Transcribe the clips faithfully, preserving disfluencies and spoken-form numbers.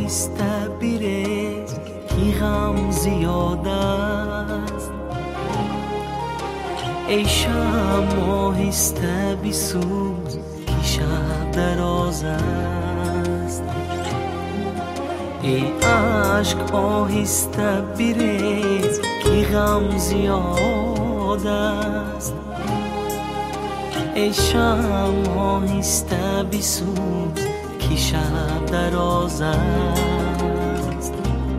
آهسته بیریز که غم زیاد است. ای شمع آهسته بسوز که شب دراز است. ای عشق آهسته بریز که غم زیاد است. ای شمع آهسته بسوز که شب دراز است.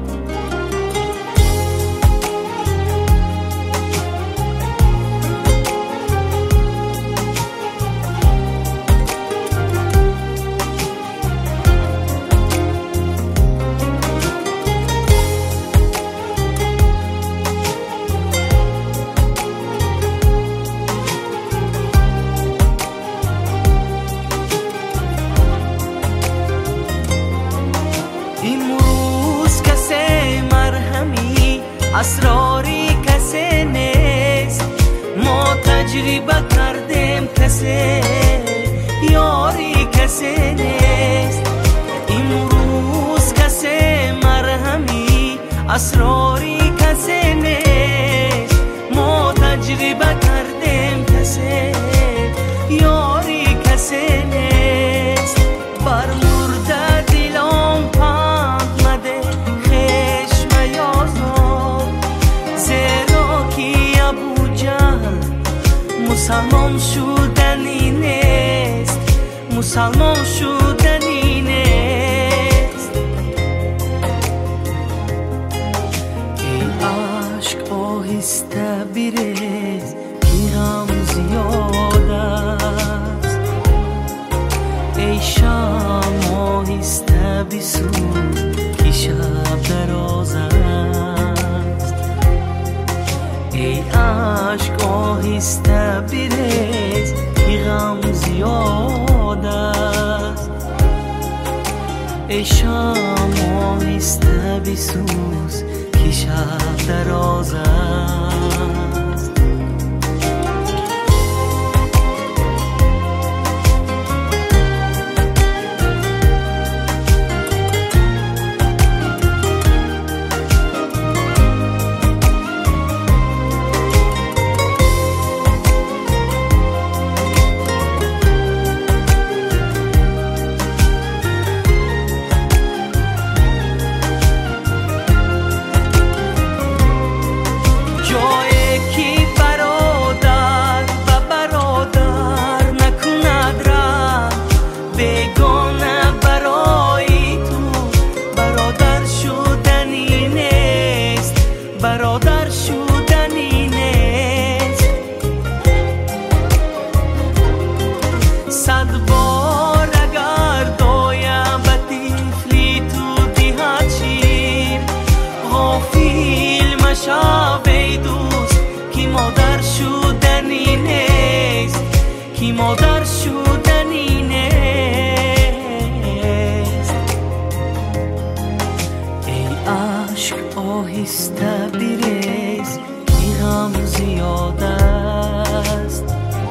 اسراری کسی نیست، ما تجربه کردیم کسی یاری کسی نیست. امروز کسی مرهمی اسراری کسی نیست، ما تجربه کردیم کسی یاری کسی نیست. بر مرده دلم پند مده خشم یازم، زیرا که ابو جهل مسلمان شدنی نیست، مسلمان شدنی نیست. ای عشق آهسته بریز که غم زیاد است. ای شمع آهسته بسوز که شب دراز است. ای عشق آهسته بریز که غم زیاد است. ای شمع آهسته بسوز که شب دراز است. برادر شدنی نیست. صد بار اگر دایم به طفلی تو دهد شیر، غافل مشو ای دوست که مادر شدنی نیست، که مادر شدنی نیست. ای عشق آهسته بریز که غم زیاد است.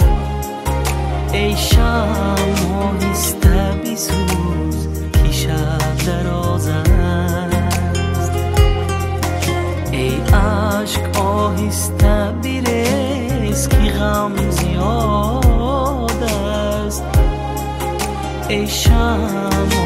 ای شمع آهسته بسوز که شب دراز است. ای عشق آهسته بریز که غم زیاد است. ای شمع